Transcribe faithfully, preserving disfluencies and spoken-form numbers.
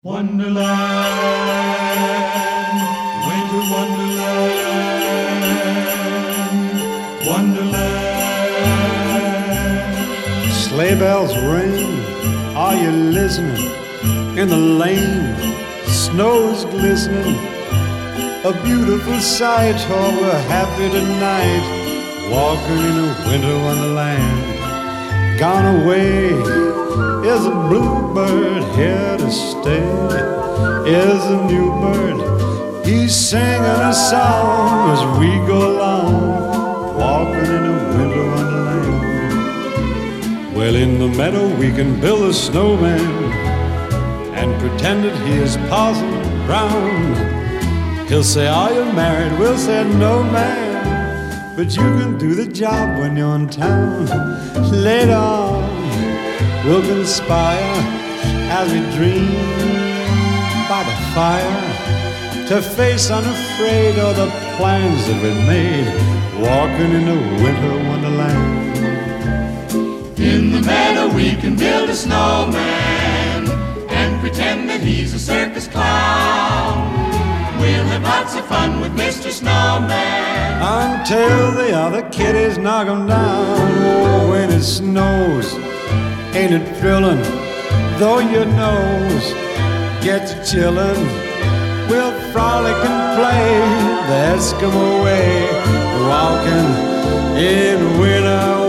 Wonderland, winter wonderland, wonderland. Sleigh bells ring, are you listening? In the lane, snow's glistening. A beautiful sight, oh, we're happy tonight, walking in a winter wonderland. Gone away is a bluebird, here to stay is a new bird. He's singing a song as we go along, walking in a winter wonderland. Well, in the meadow we can build a snowman and pretend that he is Parson Brown. He'll say, are you married? We'll say, no, man, but you can do the job when you're in town. Later on, we'll conspire as we dream by the fire to face unafraid all the plans that we made, walking in a winter wonderland. In the meadow we can build a snowman and pretend that he's a circus clown. We'll have lots of fun with Mister Snowman until the other kiddies knock him down. Oh, when it snows, ain't it thrilling? Though your nose gets chillin', we'll frolic and play the Eskimo way, walking in winter